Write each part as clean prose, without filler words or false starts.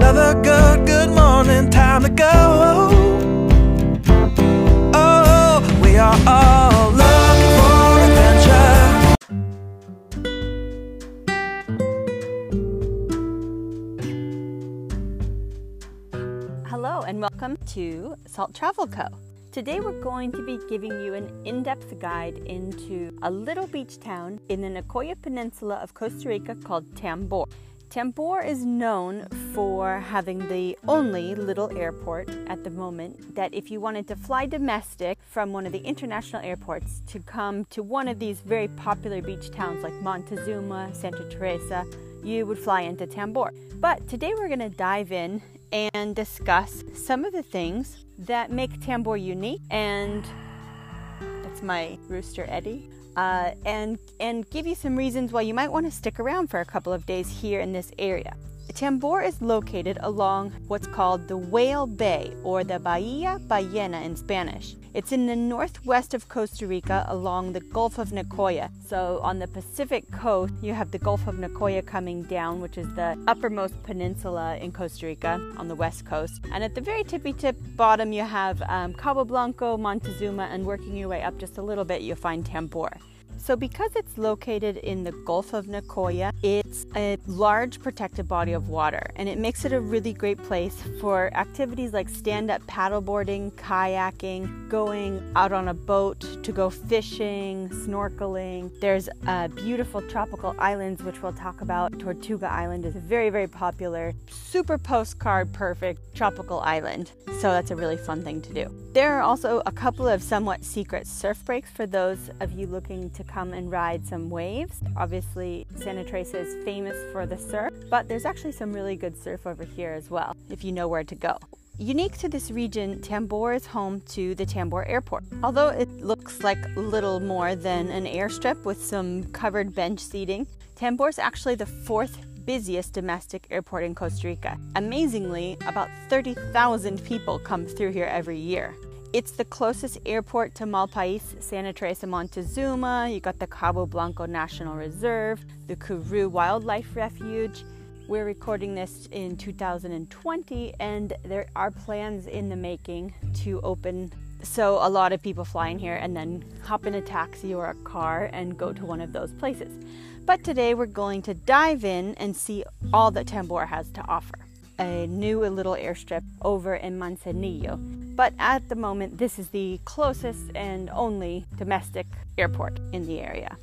Another good morning, time to go. Oh, we are all looking for adventure. Hello and welcome to Salt Travel Co. Today we're going to be giving you an in-depth guide into a little beach town in the Nicoya Peninsula of Costa Rica called Tambor. Tambor is known for having the only little airport at the moment that if you wanted to fly domestic from one of the international airports to come to one of these very popular beach towns like Montezuma, Santa Teresa, you would fly into Tambor. But today we're going to dive in and discuss some of the things that make Tambor unique, and that's my rooster Eddie, and give you some reasons why you might want to stick around for a couple of days here in this area. Tambor is located along what's called the Whale Bay, or the Bahia Ballena in Spanish. It's in the northwest of Costa Rica along the Gulf of Nicoya. So on the Pacific coast, you have the Gulf of Nicoya coming down, which is the uppermost peninsula in Costa Rica on the west coast. And at the very tippy-tip bottom, you have Cabo Blanco, Montezuma, and working your way up just a little bit, you'll find Tambor. So because it's located in the Gulf of Nicoya, it's a large protected body of water, and it makes it a really great place for activities like stand-up paddleboarding, kayaking, going out on a boat to go fishing, snorkeling. There's beautiful tropical islands, which we'll talk about. Tortuga Island is a very, very popular, super postcard perfect tropical island. So that's a really fun thing to do. There are also a couple of somewhat secret surf breaks for those of you looking to come and ride some waves. Obviously, Santa Teresa is famous for the surf, but there's actually some really good surf over here as well, if you know where to go. Unique to this region, Tambor is home to the Tambor Airport. Although it looks like little more than an airstrip with some covered bench seating, Tambor is actually the fourth busiest domestic airport in Costa Rica. Amazingly, about 30,000 people come through here every year. It's the closest airport to Malpais, Santa Teresa, Montezuma. You got the Cabo Blanco National Reserve, the Kuru Wildlife Refuge. We're recording this in 2020, and there are plans in the making to open. So a lot of people fly in here and then hop in a taxi or a car and go to one of those places. But today we're going to dive in and see all that Tambor has to offer. A new little airstrip over in Manzanillo. But at the moment, this is the closest and only domestic airport in the area.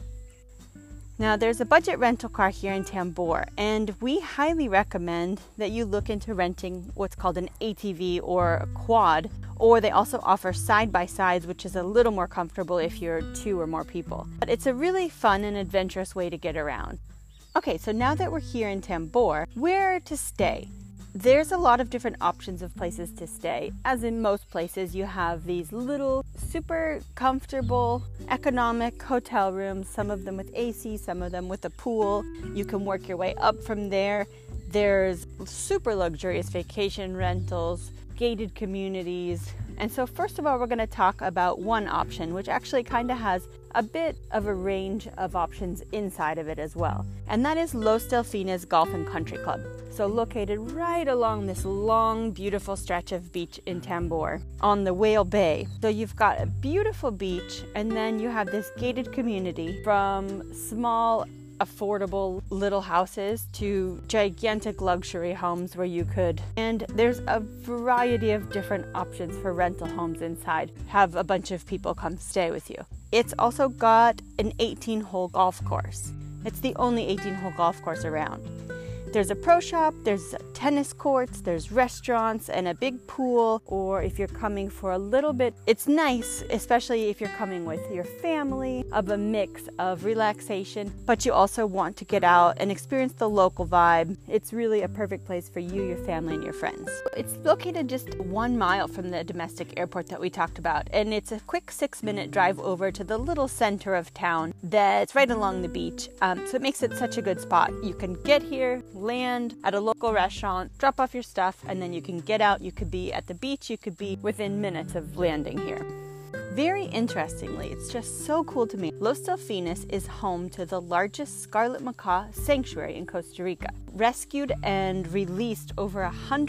Now, there's a budget rental car here in Tambor, and we highly recommend that you look into renting what's called an ATV or a quad, or they also offer side-by-sides, which is a little more comfortable if you're 2 or more people. But it's a really fun and adventurous way to get around. Okay, so now that we're here in Tambor, where to stay? There's a lot of different options of places to stay. As in most places, you have these little, super comfortable, economic hotel rooms, some of them with AC, some of them with a pool. You can work your way up from there. There's super luxurious vacation rentals, gated communities. And so first of all, we're going to talk about one option, which actually kind of has a bit of a range of options inside of it as well. And that is Los Delfines Golf and Country Club. So located right along this long, beautiful stretch of beach in Tambor on the Whale Bay. So you've got a beautiful beach, and then you have this gated community from small, affordable little houses to gigantic luxury homes where you could. And there's a variety of different options for rental homes inside. Have a bunch of people come stay with you. It's also got an 18-hole golf course. It's the only 18-hole golf course around. There's a pro shop, there's tennis courts, there's restaurants, and a big pool. Or if you're coming for a little bit, it's nice, especially if you're coming with your family, of a mix of relaxation, but you also want to get out and experience the local vibe. It's really a perfect place for you, your family, and your friends. It's located just 1 mile from the domestic airport that we talked about, and it's a quick 6-minute drive over to the little center of town that's right along the beach. So it makes it such a good spot. You can get here, land at a local restaurant, drop off your stuff, and then you can get out. You could be at the beach, you could be within minutes of landing here. Very interestingly, it's just so cool to me, Los Delfines is home to the largest scarlet macaw sanctuary in Costa Rica. Rescued and released over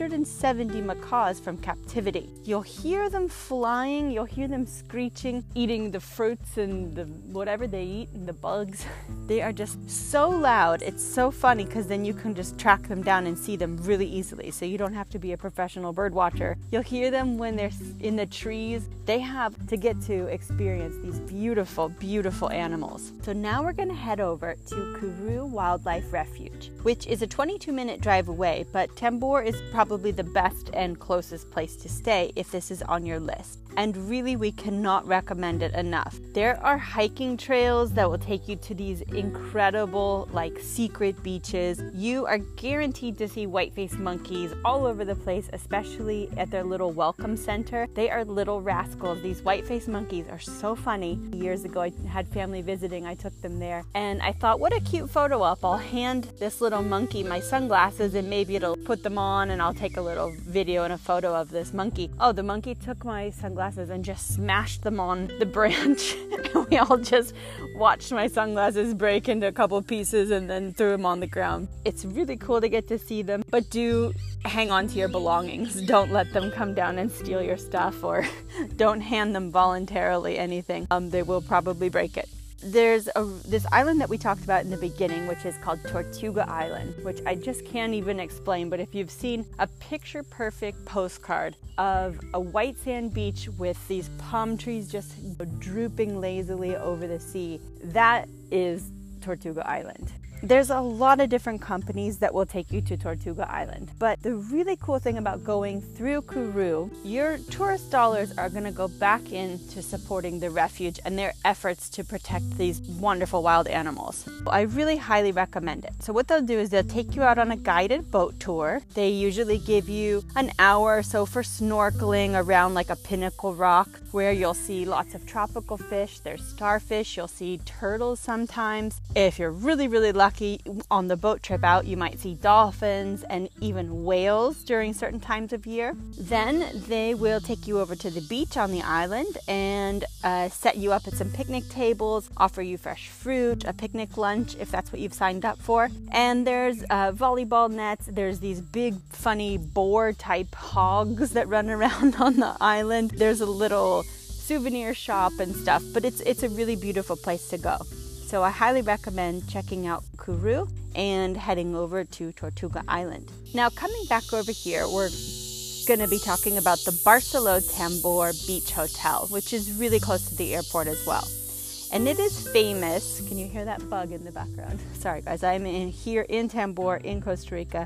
170 macaws from captivity. You'll hear them flying, you'll hear them screeching, eating the fruits and the whatever they eat and the bugs. They are just so loud. It's so funny because then you can just track them down and see them really easily. So you don't have to be a professional bird watcher. You'll hear them when they're in the trees. They have to get to experience these beautiful, beautiful animals. So now we're going to head over to Curu Wildlife Refuge, which is a 22-minute drive away, but Tambor is probably the best and closest place to stay if this is on your list. And really, we cannot recommend it enough. There are hiking trails that will take you to these incredible, secret beaches. You are guaranteed to see white-faced monkeys all over the place, especially at their little welcome center. They are little rascals. These white-faced monkeys are so funny. Years ago, I had family visiting. I took them there, and I thought, what a cute photo op. I'll hand this little monkey my sunglasses, and maybe it'll put them on, and I'll take a little video and a photo of this monkey. Oh, the monkey took my sunglasses and just smashed them on the branch. And we all just watched my sunglasses break into a couple pieces and then threw them on the ground. It's really cool to get to see them, but do hang on to your belongings. Don't let them come down and steal your stuff, or don't hand them voluntarily anything. They will probably break it. There's this island that we talked about in the beginning, which is called Tortuga Island, which I just can't even explain, but if you've seen a picture-perfect postcard of a white sand beach with these palm trees just drooping lazily over the sea, that is Tortuga Island. There's a lot of different companies that will take you to Tortuga Island, but the really cool thing about going through Curu, your tourist dollars are going to go back into supporting the refuge and their efforts to protect these wonderful wild animals. I really highly recommend it. So what they'll do is they'll take you out on a guided boat tour. They usually give you an hour or so for snorkeling around a pinnacle rock where you'll see lots of tropical fish. There's starfish. You'll see turtles sometimes. If you're really, really lucky, on the boat trip out, you might see dolphins and even whales during certain times of year. Then they will take you over to the beach on the island and set you up at some picnic tables, offer you fresh fruit, a picnic lunch if that's what you've signed up for. And there's volleyball nets. There's these big funny boar type hogs that run around on the island. There's a little souvenir shop and stuff, but it's a really beautiful place to go. So I highly recommend checking out Curu and heading over to Tortuga Island. Now, coming back over here, we're going to be talking about the Barceló Tambor Beach Hotel, which is really close to the airport as well. And it is famous. Can you hear that bug in the background? Sorry guys, I'm here in Tambor in Costa Rica,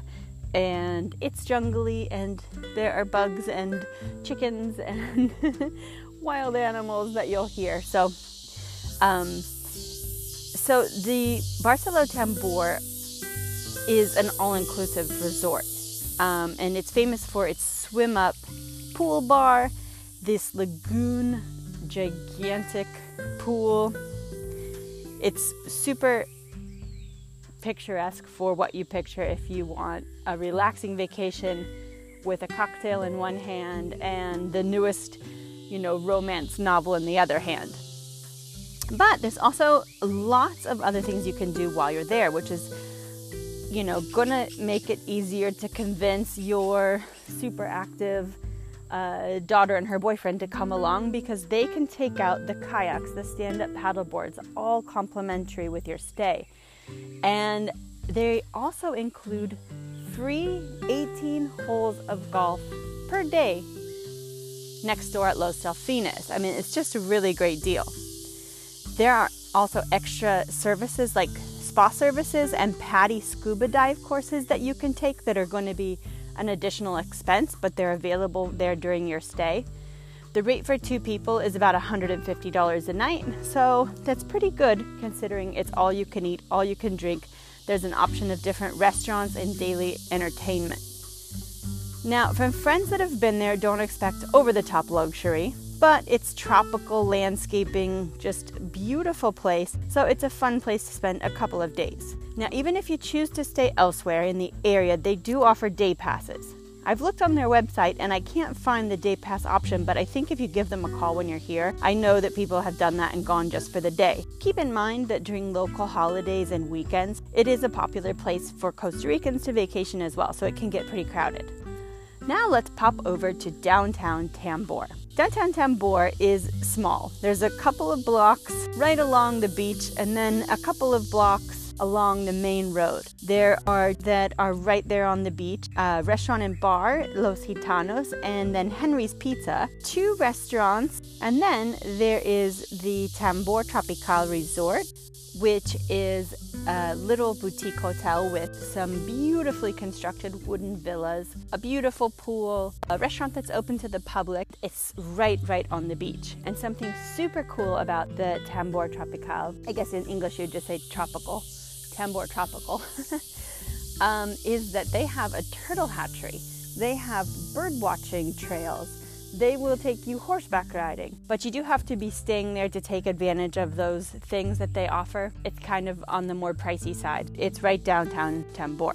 and it's jungly, and there are bugs and chickens and wild animals that you'll hear. So the Barceló Tambor is an all-inclusive resort, and it's famous for its swim-up pool bar, this lagoon, gigantic pool. It's super picturesque for what you picture if you want a relaxing vacation with a cocktail in one hand and the newest, romance novel in the other hand. But there's also lots of other things you can do while you're there, which is, gonna make it easier to convince your super active daughter and her boyfriend to come along, because they can take out the kayaks, the stand-up paddle boards, all complimentary with your stay. And they also include free 18 holes of golf per day next door at Los Delfines. I mean, it's just a really great deal. There are also extra services like spa services and PADI scuba dive courses that you can take that are going to be an additional expense, but they're available there during your stay. The rate for 2 people is about $150 a night, so that's pretty good considering it's all you can eat, all you can drink. There's an option of different restaurants and daily entertainment. Now, from friends that have been there, don't expect over-the-top luxury, but it's tropical landscaping, just beautiful place, so it's a fun place to spend a couple of days. Now, even if you choose to stay elsewhere in the area, they do offer day passes. I've looked on their website and I can't find the day pass option, but I think if you give them a call when you're here, I know that people have done that and gone just for the day. Keep in mind that during local holidays and weekends, it is a popular place for Costa Ricans to vacation as well, so it can get pretty crowded. Now let's pop over to downtown Tambor. Downtown Tambor is small. There's a couple of blocks right along the beach and then a couple of blocks along the main road. There are right there on the beach, restaurant and bar, Los Gitanos, and then Henry's Pizza, 2 restaurants, and then there is the Tambor Tropical Resort, which is a little boutique hotel with some beautifully constructed wooden villas, a beautiful pool, a restaurant that's open to the public. It's right on the beach. And something super cool about the Tambor Tropical, I guess in English you'd just say tropical, Tambor Tropical, is that they have a turtle hatchery. They have bird watching trails. They will take you horseback riding, but you do have to be staying there to take advantage of those things that they offer. It's kind of on the more pricey side. It's right downtown Tambor.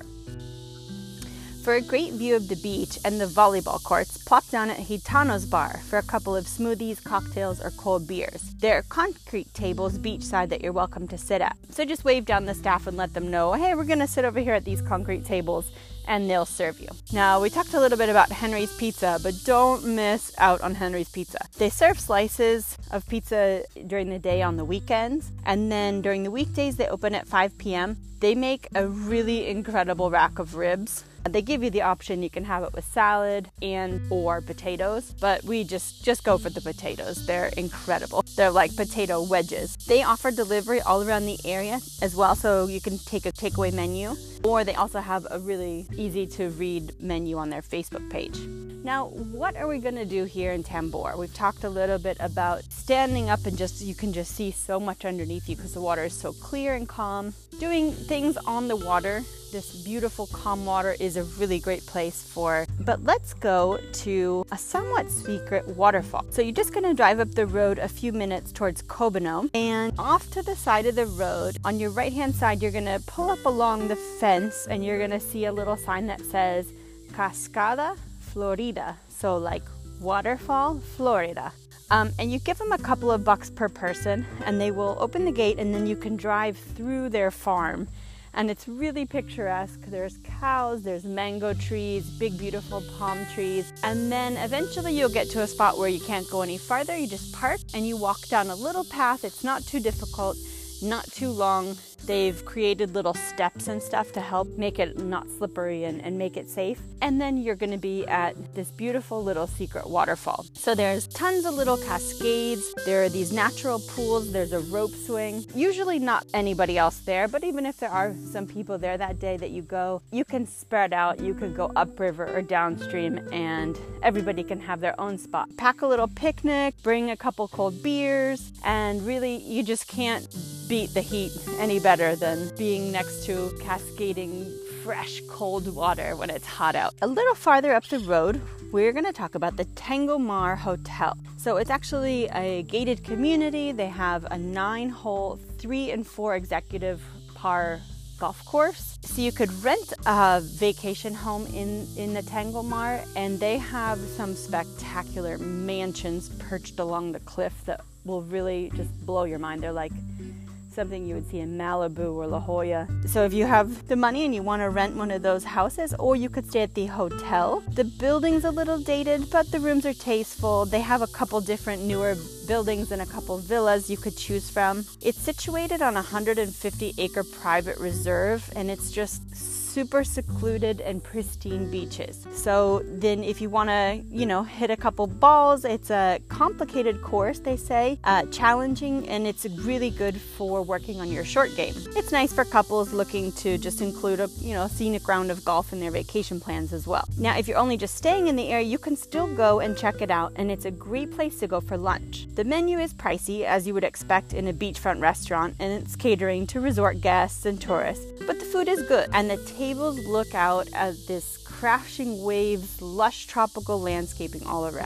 For a great view of the beach and the volleyball courts, plop down at Gitanos Bar for a couple of smoothies, cocktails, or cold beers. There are concrete tables beachside that you're welcome to sit at. So just wave down the staff and let them know, hey, we're gonna sit over here at these concrete tables, and they'll serve you. Now, we talked a little bit about Henry's Pizza, but don't miss out on Henry's Pizza. They serve slices of pizza during the day on the weekends, and then during the weekdays they open at 5 p.m. They make a really incredible rack of ribs. They give you the option, you can have it with salad or potatoes, but we just go for the potatoes. They're incredible. They're like potato wedges. They offer delivery all around the area as well, so you can take a takeaway menu, or they also have a really easy to read menu on their Facebook page. Now, what are we gonna do here in Tambor? We've talked a little bit about standing up and you can just see so much underneath you because the water is so clear and calm. Doing things on the water, this beautiful calm water is a really great place for, but let's go to a somewhat secret waterfall. So you're just gonna drive up the road a few minutes towards Cobano, and off to the side of the road, on your right-hand side, you're gonna pull up along the fence and you're gonna see a little sign that says Cascada Florida, so like waterfall, Florida. And you give them a couple of bucks per person and they will open the gate and then you can drive through their farm. And it's really picturesque. There's cows, there's mango trees, big beautiful palm trees. And then eventually you'll get to a spot where you can't go any farther. You just park and you walk down a little path. It's not too difficult, not too long. They've created little steps and stuff to help make it not slippery and make it safe. And then you're gonna be at this beautiful little secret waterfall. So there's tons of little cascades. There are these natural pools. There's a rope swing. Usually not anybody else there, but even if there are some people there that day that you go, you can spread out. You could go upriver or downstream and everybody can have their own spot. Pack a little picnic, bring a couple cold beers, and really you just can't beat the heat any better than being next to cascading fresh cold water when it's hot out. A little farther up the road, we're going to talk about the Tango Mar Hotel. So it's actually a gated community. They have a 9-hole, 3 and 4 executive par golf course. So you could rent a vacation home in the Tango Mar, and they have some spectacular mansions perched along the cliff that will really just blow your mind. They're like something you would see in Malibu or La Jolla. So if you have the money and you want to rent one of those houses, or you could stay at the hotel. The building's a little dated, but the rooms are tasteful. They have a couple different newer buildings and a couple villas you could choose from. It's situated on a 150-acre private reserve, and it's just super secluded and pristine beaches. So then if you want to, hit a couple balls, it's a complicated course, they say, challenging, and it's really good for working on your short game. It's nice for couples looking to just include a, scenic round of golf in their vacation plans as well. Now, if you're only just staying in the area, you can still go and check it out, and it's a great place to go for lunch. The menu is pricey, as you would expect in a beachfront restaurant, and it's catering to resort guests and tourists, but the food is good, and the tables look out at this crashing waves, lush tropical landscaping all around.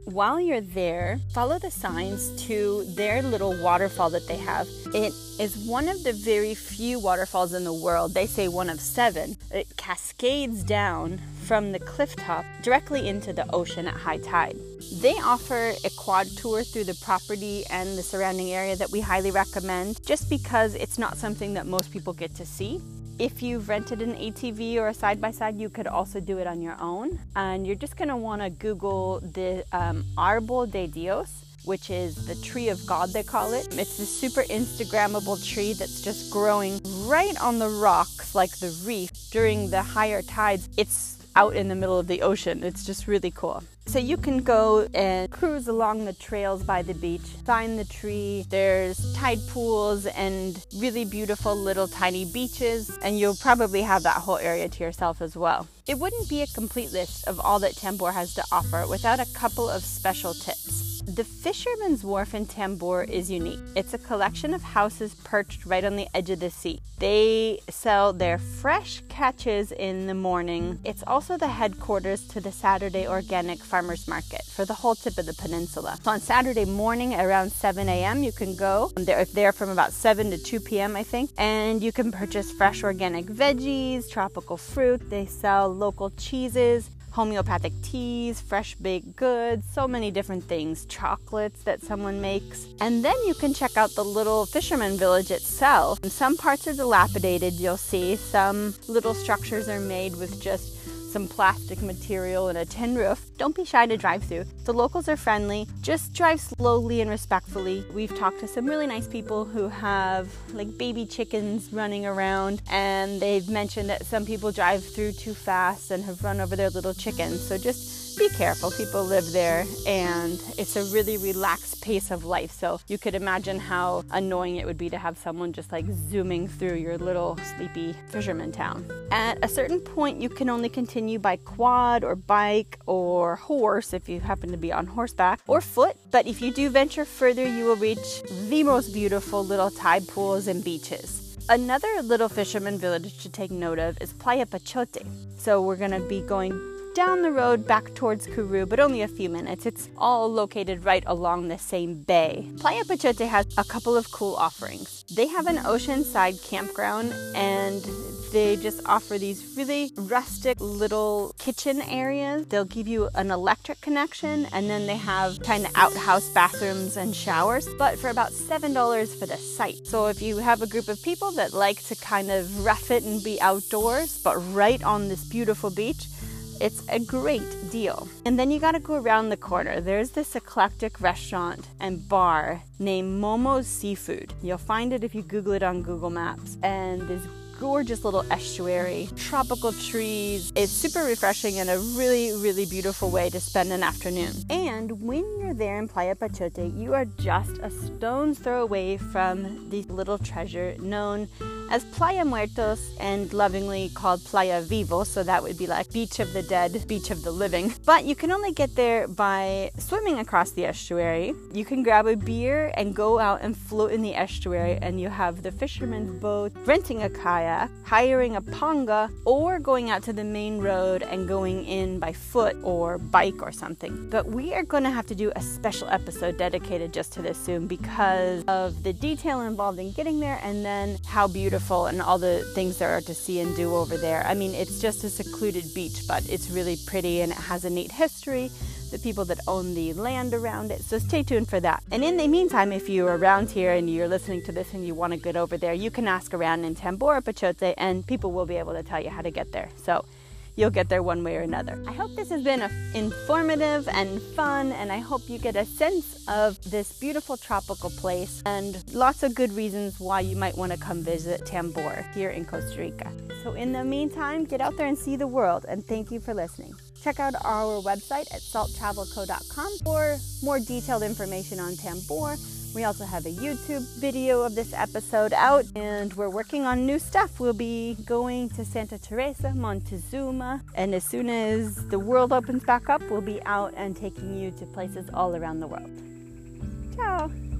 while you're there, follow the signs to their little waterfall that they have. It is one of the very few waterfalls in the world. They say one of 7. It cascades down from the cliff top directly into the ocean at high tide. They offer a quad tour through the property and the surrounding area that we highly recommend, just because it's not something that most people get to see. If you've rented an ATV or a side-by-side, you could also do it on your own. And you're just going to want to Google the Árbol de Dios, which is the tree of God, they call it. It's a super Instagrammable tree that's just growing right on the rocks, like the reef. During the higher tides, it's out in the middle of the ocean. It's just really cool. So you can go and cruise along the trails by the beach, find the tree. There's tide pools and really beautiful little tiny beaches, and you'll probably have that whole area to yourself as well. It wouldn't be a complete list of all that Tambor has to offer without a couple of special tips. The Fisherman's Wharf in Tambor is unique. It's a collection of houses perched right on the edge of the sea. They sell their fresh catches in the morning. It's also the headquarters to the Saturday Organic Farmers Market for the whole tip of the peninsula. So on Saturday morning around 7 a.m. you can go. They're there from about 7 to 2 p.m. I think. And you can purchase fresh organic veggies, tropical fruit. They sell local cheeses, homeopathic teas, fresh baked goods, so many different things, chocolates that someone makes. And then you can check out the little fisherman village itself. Some parts are dilapidated, you'll see. Some little structures are made with just some plastic material and a tin roof. Don't be shy to drive through. The locals are friendly. Just drive slowly and respectfully. We've talked to some really nice people who have like baby chickens running around, and they've mentioned that some people drive through too fast and have run over their little chickens. So just be careful. People live there and it's a really relaxed pace of life. So you could imagine how annoying it would be to have someone just like zooming through your little sleepy fisherman town. At a certain point, you can only continue by quad or bike or horse if you happen to be on horseback, or foot. But if you do venture further, you will reach the most beautiful little tide pools and beaches. Another little fisherman village to take note of is Playa Pachote. So we're going to be going down the road back towards Kuru, but only a few minutes. It's all located right along the same bay. Playa Pachote has a couple of cool offerings. They have an oceanside campground, and they just offer these really rustic little kitchen areas. They'll give you an electric connection, and then they have kind of outhouse bathrooms and showers, but for about $7 for the site. So if you have a group of people that like to kind of rough it and be outdoors, but right on this beautiful beach, it's a great deal. And then you gotta go around the corner. There's this eclectic restaurant and bar named Momo's Seafood. You'll find it if you Google it on Google Maps. And this gorgeous little estuary, tropical trees. It's super refreshing and a really, really beautiful way to spend an afternoon. And when you're there in Playa Pachote, you are just a stone's throw away from this little treasure known as Playa Muertos and lovingly called Playa Vivo, so that would be like beach of the dead, beach of the living. But you can only get there by swimming across the estuary. You can grab a beer and go out and float in the estuary, and you have the fisherman's boat, renting a kayak, hiring a panga, or going out to the main road and going in by foot or bike or something. But we are going to have to do a special episode dedicated just to this soon because of the detail involved in getting there, and then how beautiful and all the things there are to see and do over there. I mean, it's just a secluded beach, but it's really pretty and it has a neat history, the people that own the land around it. So stay tuned for that. And in the meantime, if you're around here and you're listening to this and you want to get over there, you can ask around in Tambor or Pachote and people will be able to tell you how to get there. So you'll get there one way or another. I hope this has been informative and fun, and I hope you get a sense of this beautiful tropical place and lots of good reasons why you might want to come visit Tambor here in Costa Rica. So in the meantime, get out there and see the world, and thank you for listening. Check out our website at salttravelco.com for more detailed information on Tambor. We also have a YouTube video of this episode out, and we're working on new stuff. We'll be going to Santa Teresa, Montezuma, and as soon as the world opens back up, we'll be out and taking you to places all around the world. Ciao!